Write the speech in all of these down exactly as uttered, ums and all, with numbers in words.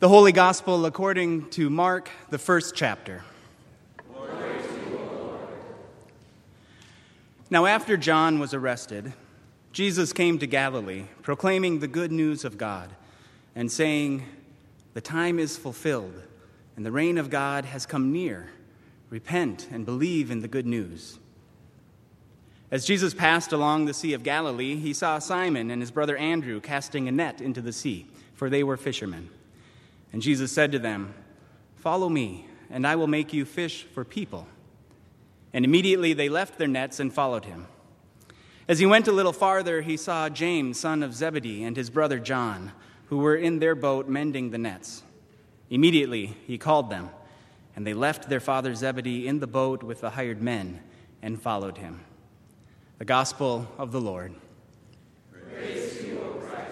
The Holy Gospel according to Mark, the first chapter. Glory to you, O Lord. Now after John was arrested, Jesus came to Galilee, proclaiming the good news of God, and saying, "The time is fulfilled, and the reign of God has come near. Repent and believe in the good news." As Jesus passed along the Sea of Galilee, he saw Simon and his brother Andrew casting a net into the sea, for they were fishermen. And Jesus said to them, "Follow me, and I will make you fish for people." And immediately they left their nets and followed him. As he went a little farther, he saw James, son of Zebedee, and his brother John, who were in their boat mending the nets. Immediately he called them, and they left their father Zebedee in the boat with the hired men and followed him. The Gospel of the Lord. Praise to you, O Christ.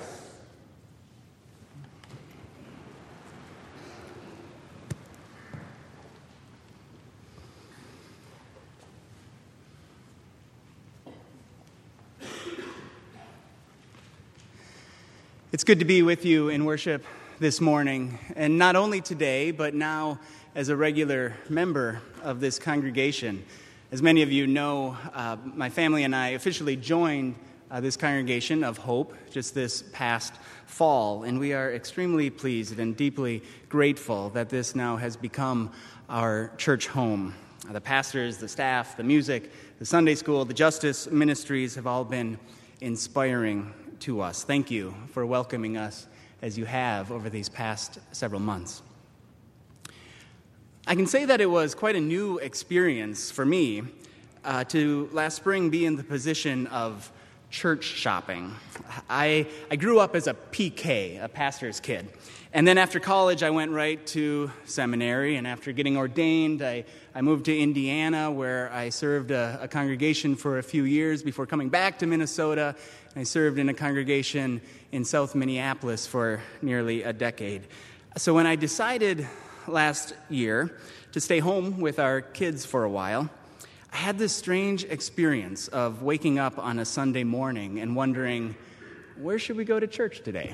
It's good to be with you in worship this morning, and not only today, but now as a regular member of this congregation. As many of you know, uh, my family and I officially joined uh, this congregation of Hope just this past fall, and we are extremely pleased and deeply grateful that this now has become our church home. Uh, the pastors, the staff, the music, the Sunday school, the justice ministries have all been inspiring to us. Thank you for welcoming us as you have over these past several months. I can say that it was quite a new experience for me uh, to last spring be in the position of church shopping. I, I grew up as a P K, a pastor's kid. And then after college, I went right to seminary. And after getting ordained, I, I moved to Indiana, where I served a, a congregation for a few years before coming back to Minnesota. I served in a congregation in South Minneapolis for nearly a decade. So when I decided last year to stay home with our kids for a while, I had this strange experience of waking up on a Sunday morning and wondering, where should we go to church today?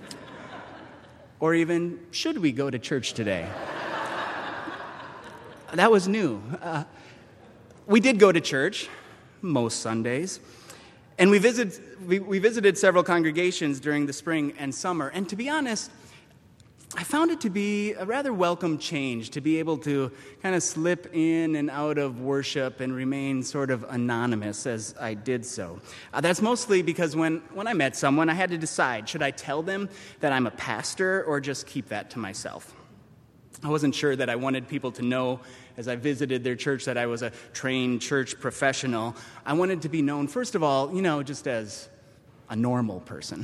Or even, should we go to church today? That was new. Uh, we did go to church most Sundays, and we visited, we, we visited several congregations during the spring and summer, and to be honest, I found it to be a rather welcome change to be able to kind of slip in and out of worship and remain sort of anonymous as I did so. Uh, that's mostly because when, when I met someone, I had to decide, should I tell them that I'm a pastor or just keep that to myself? I wasn't sure that I wanted people to know as I visited their church that I was a trained church professional. I wanted to be known, first of all, you know, just as a normal person.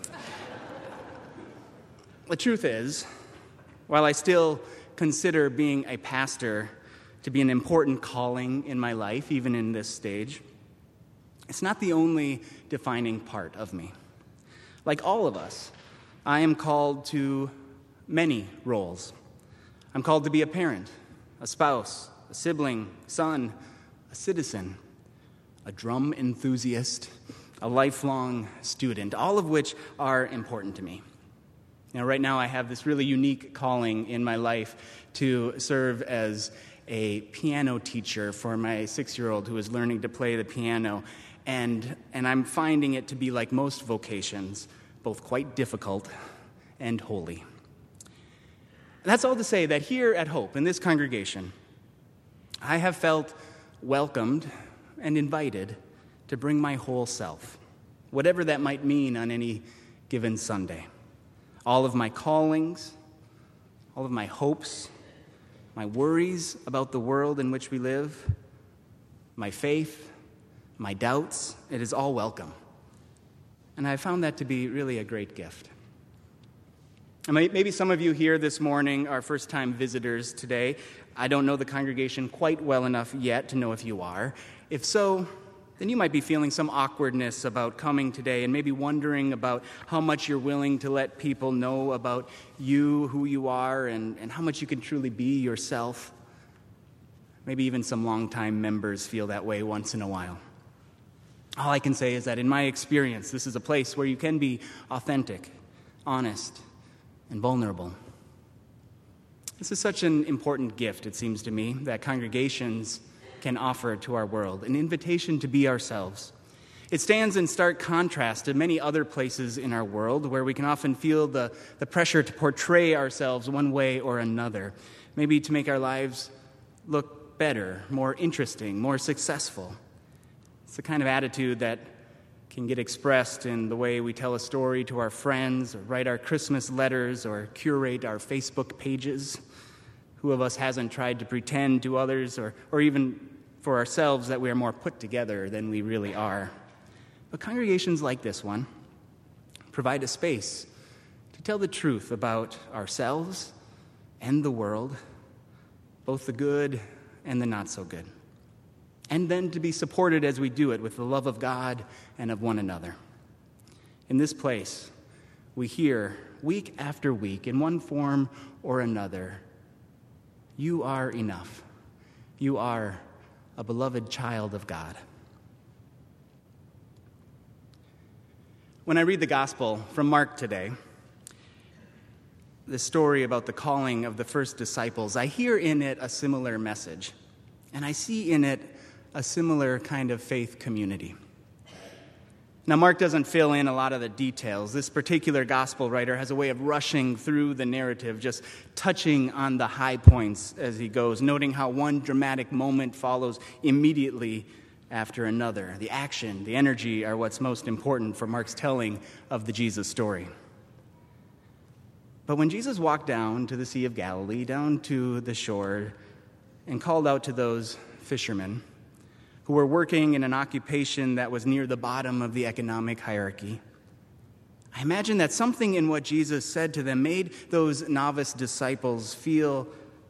The truth is, while I still consider being a pastor to be an important calling in my life, even in this stage, it's not the only defining part of me. Like all of us, I am called to many roles. I'm called to be a parent, a spouse, a sibling, son, a citizen, a drum enthusiast, a lifelong student, all of which are important to me. Now, right now, I have this really unique calling in my life to serve as a piano teacher for my six-year-old who is learning to play the piano, and, and I'm finding it to be, like most vocations, both quite difficult and holy. That's all to say that here at Hope, in this congregation, I have felt welcomed and invited to bring my whole self, whatever that might mean on any given Sunday. All of my callings, all of my hopes, my worries about the world in which we live, my faith, my doubts, it is all welcome. And I found that to be really a great gift. And maybe some of you here this morning are first-time visitors today. I don't know the congregation quite well enough yet to know if you are. If so, then you might be feeling some awkwardness about coming today and maybe wondering about how much you're willing to let people know about you, who you are, and, and how much you can truly be yourself. Maybe even some longtime members feel that way once in a while. All I can say is that in my experience, this is a place where you can be authentic, honest, and vulnerable. This is such an important gift, it seems to me, that congregations can offer to our world, an invitation to be ourselves. It stands in stark contrast to many other places in our world where we can often feel the, the pressure to portray ourselves one way or another, maybe to make our lives look better, more interesting, more successful. It's the kind of attitude that can get expressed in the way we tell a story to our friends, or write our Christmas letters, or curate our Facebook pages. Who of us hasn't tried to pretend to others, or, or even for ourselves, that we are more put together than we really are? But congregations like this one provide a space to tell the truth about ourselves and the world, both the good and the not so good, and then to be supported as we do it with the love of God and of one another. In this place, we hear week after week, in one form or another, you are enough. You are a beloved child of God. When I read the gospel from Mark today, the story about the calling of the first disciples, I hear in it a similar message, and I see in it a similar kind of faith community. Now, Mark doesn't fill in a lot of the details. This particular gospel writer has a way of rushing through the narrative, just touching on the high points as he goes, noting how one dramatic moment follows immediately after another. The action, the energy are what's most important for Mark's telling of the Jesus story. But when Jesus walked down to the Sea of Galilee, down to the shore, and called out to those fishermen who were working in an occupation that was near the bottom of the economic hierarchy, I imagine that something in what Jesus said to them made those novice disciples feel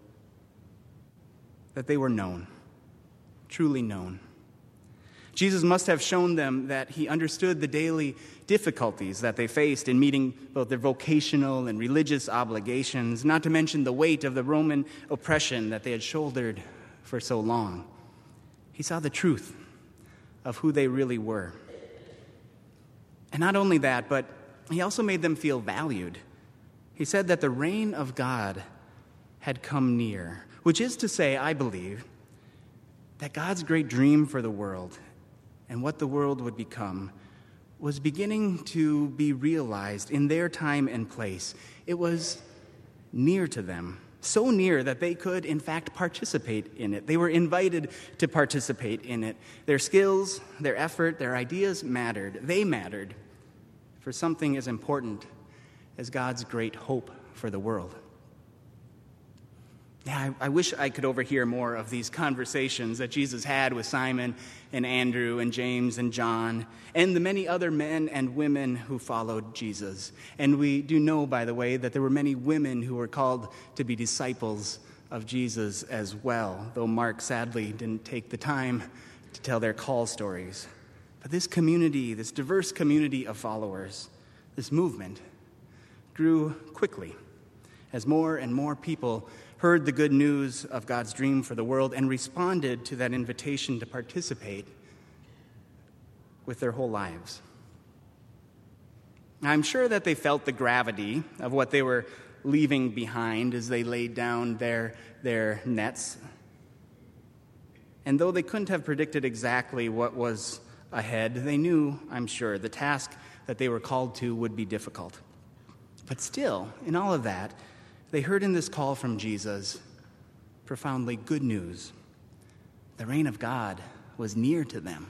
that they were known, truly known. Jesus must have shown them that he understood the daily difficulties that they faced in meeting both their vocational and religious obligations, not to mention the weight of the Roman oppression that they had shouldered for so long. He saw the truth of who they really were. And not only that, but he also made them feel valued. He said that the reign of God had come near, which is to say, I believe, that God's great dream for the world and what the world would become was beginning to be realized in their time and place. It was near to them, so near that they could, in fact, participate in it. They were invited to participate in it. Their skills, their effort, their ideas mattered. They mattered for something as important as God's great hope for the world. Yeah, I, I wish I could overhear more of these conversations that Jesus had with Simon and Andrew and James and John and the many other men and women who followed Jesus. And we do know, by the way, that there were many women who were called to be disciples of Jesus as well, though Mark sadly didn't take the time to tell their call stories. But this community, this diverse community of followers, this movement, grew quickly as more and more people heard the good news of God's dream for the world and responded to that invitation to participate with their whole lives. I'm sure that they felt the gravity of what they were leaving behind as they laid down their, their nets. And though they couldn't have predicted exactly what was ahead, they knew, I'm sure, the task that they were called to would be difficult. But still, in all of that, they heard in this call from Jesus profoundly good news. The reign of God was near to them.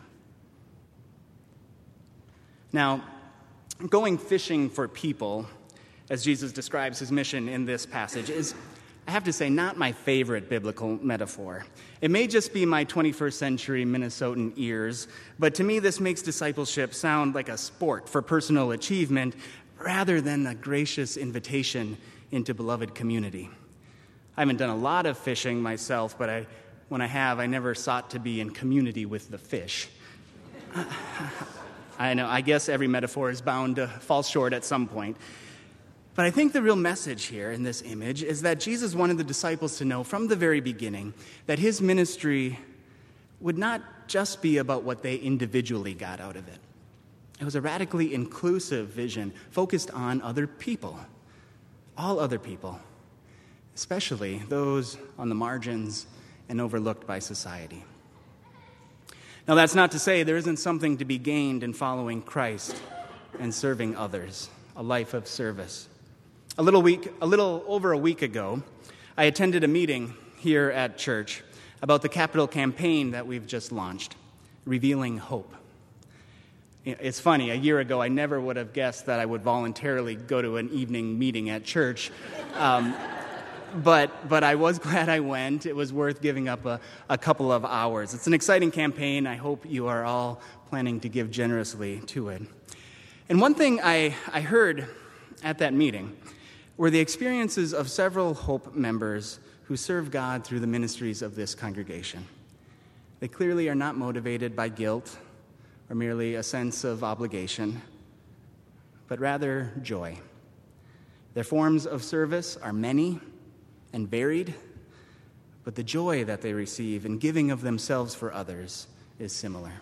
Now, going fishing for people, as Jesus describes his mission in this passage, is, I have to say, not my favorite biblical metaphor. It may just be my twenty-first century Minnesotan ears, but to me this makes discipleship sound like a sport for personal achievement rather than a gracious invitation into beloved community. I haven't done a lot of fishing myself, but I, when I have, I never sought to be in community with the fish. I know, I guess every metaphor is bound to fall short at some point. But I think the real message here in this image is that Jesus wanted the disciples to know from the very beginning that his ministry would not just be about what they individually got out of it. It was a radically inclusive vision focused on other people. All other people, especially those on the margins and overlooked by society. Now, that's not to say there isn't something to be gained in following Christ and serving others, a life of service. A little week, a little over a week ago, I attended a meeting here at church about the capital campaign that we've just launched, Revealing Hope. It's funny, a year ago I never would have guessed that I would voluntarily go to an evening meeting at church, um, but but I was glad I went. It was worth giving up a, a couple of hours. It's an exciting campaign. I hope you are all planning to give generously to it. And one thing I, I heard at that meeting were the experiences of several Hope members who serve God through the ministries of this congregation. They clearly are not motivated by guilt or merely a sense of obligation, but rather joy. Their forms of service are many and varied, but the joy that they receive in giving of themselves for others is similar.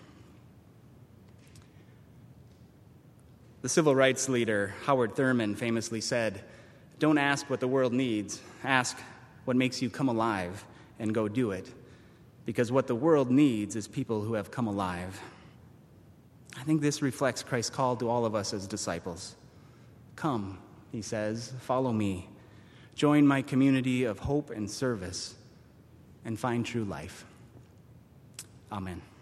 The civil rights leader Howard Thurman famously said, "Don't ask what the world needs, ask what makes you come alive and go do it, because what the world needs is people who have come alive." I think this reflects Christ's call to all of us as disciples. Come, he says, follow me. Join my community of hope and service and find true life. Amen.